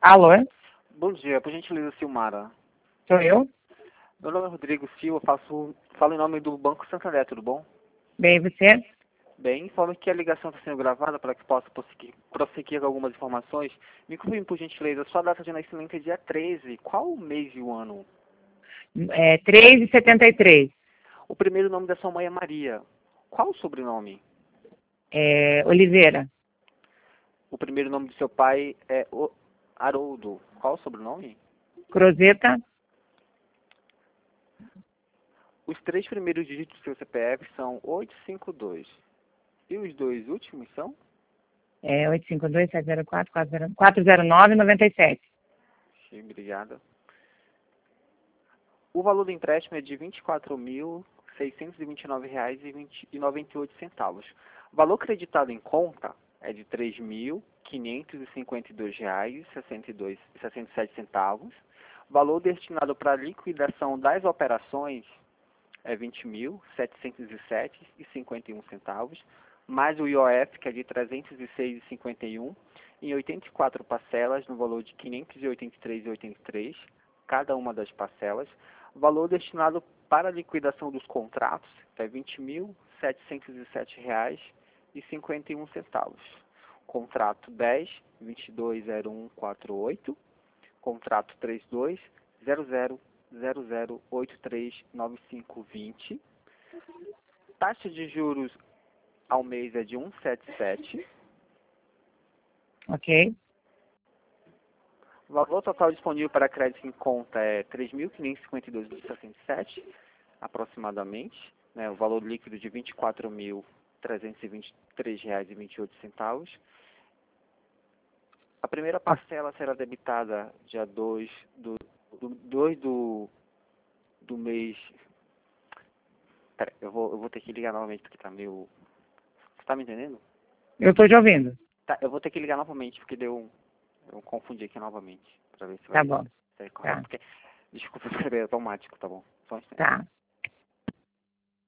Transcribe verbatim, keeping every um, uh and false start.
Alô? Bom dia, por gentileza, Silmara. Sou eu? Meu nome é Rodrigo Silva, faço, falo em nome do Banco Santander, tudo bom? Bem, você? Bem, informe que a ligação está sendo gravada para que possa prosseguir, prosseguir com algumas informações. Me confirme, por gentileza, sua data de nascimento é dia treze. Qual o mês e o ano? É três e setenta e três. O primeiro nome da sua mãe é Maria. Qual o sobrenome? É, Oliveira. O primeiro nome do seu pai é o Haroldo. Qual o sobrenome? Crozeta. Os três primeiros dígitos do seu C P F são oitocentos e cinquenta e dois. E os dois últimos são? É oito cinco dois, sete zero quatro, quatro zero nove, nove sete. Sim, obrigada. O valor do empréstimo é de vinte e quatro mil, seiscentos e vinte e nove reais e noventa e oito centavos. O valor creditado em conta é de três mil, quinhentos e cinquenta e dois reais e sessenta e sete centavos. O valor destinado para a liquidação das operações é vinte mil, setecentos e sete reais e cinquenta e um centavos, mais o I O F, que é de trezentos e seis reais e cinquenta e um centavos, em oitenta e quatro parcelas, no valor de quinhentos e oitenta e três reais e oitenta e três centavos, cada uma das parcelas. O valor destinado para a liquidação dos contratos é vinte mil, setecentos e sete reais e cinquenta e um centavos. Contrato dez, vinte e dois zero um quatro oito, contrato trinta e dois, zero zero zero zero oito três nove cinco dois zero. Taxa de juros ao mês é de cento e setenta e sete. Ok. O valor total disponível para crédito em conta é três mil quinhentos e cinquenta e dois reais e sessenta e sete centavos, aproximadamente. Né? O valor líquido de vinte e quatro mil, trezentos e vinte e três reais e vinte e oito centavos. A primeira parcela será debitada dia dois do, do, dois do, do mês... Pera, eu vou, eu vou ter que ligar novamente porque tá meio... Você tá me entendendo? Eu estou te ouvindo. Tá, eu vou ter que ligar novamente porque deu um... Eu confundi aqui novamente, para ver se Tá vai bom. ser correto. Tá. Porque, desculpa escrever automático, tá bom? Só um instante. Tá.